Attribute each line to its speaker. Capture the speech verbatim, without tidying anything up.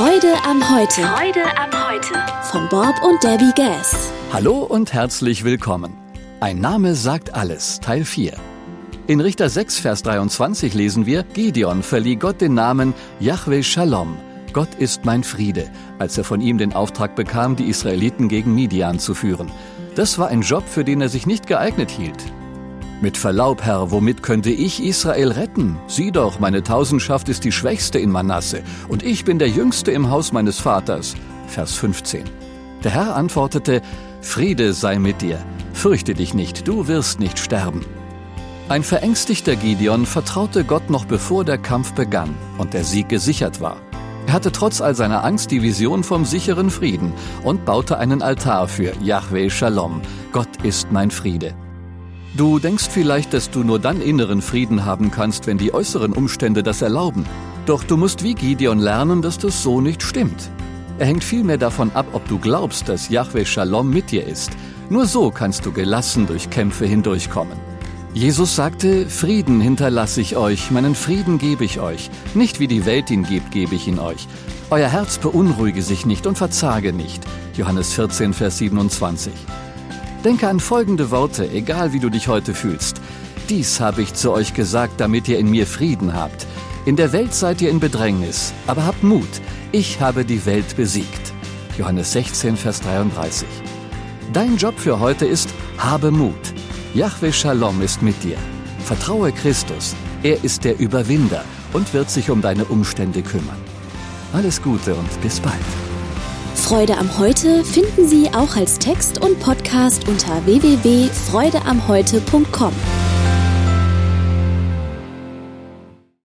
Speaker 1: Freude am Heute.
Speaker 2: Freude am Heute.
Speaker 1: Von Bob und Debbie Gass.
Speaker 3: Hallo und herzlich willkommen. Ein Name sagt alles, Teil vier. In Richter sechs, Vers dreiundzwanzig lesen wir, Gideon verlieh Gott den Namen Jahwe Shalom. Gott ist mein Friede, als er von ihm den Auftrag bekam, die Israeliten gegen Midian zu führen. Das war ein Job, für den er sich nicht geeignet hielt. Mit Verlaub, Herr, womit könnte ich Israel retten? Sieh doch, meine Tausendschaft ist die schwächste in Manasse, und ich bin der Jüngste im Haus meines Vaters. Vers fünfzehn. Der Herr antwortete, Friede sei mit dir, fürchte dich nicht, du wirst nicht sterben. Ein verängstigter Gideon vertraute Gott noch bevor der Kampf begann und der Sieg gesichert war. Er hatte trotz all seiner Angst die Vision vom sicheren Frieden und baute einen Altar für Jahwe Shalom. Gott ist mein Friede. Du denkst vielleicht, dass du nur dann inneren Frieden haben kannst, wenn die äußeren Umstände das erlauben. Doch du musst wie Gideon lernen, dass das so nicht stimmt. Er hängt vielmehr davon ab, ob du glaubst, dass Jahwe Shalom mit dir ist. Nur so kannst du gelassen durch Kämpfe hindurchkommen. Jesus sagte, Frieden hinterlasse ich euch, meinen Frieden gebe ich euch. Nicht wie die Welt ihn gibt, gebe ich ihn euch. Euer Herz beunruhige sich nicht und verzage nicht. Johannes vierzehn, Vers siebenundzwanzig. Denke an folgende Worte, egal wie du dich heute fühlst. Dies habe ich zu euch gesagt, damit ihr in mir Frieden habt. In der Welt seid ihr in Bedrängnis, aber habt Mut. Ich habe die Welt besiegt. Johannes sechzehn, Vers dreiunddreißig. Dein Job für heute ist, habe Mut. Jahwe Shalom ist mit dir. Vertraue Christus. Er ist der Überwinder und wird sich um deine Umstände kümmern. Alles Gute und bis bald.
Speaker 1: Freude am Heute finden Sie auch als Text und Podcast unter w w w punkt freude am heute punkt com.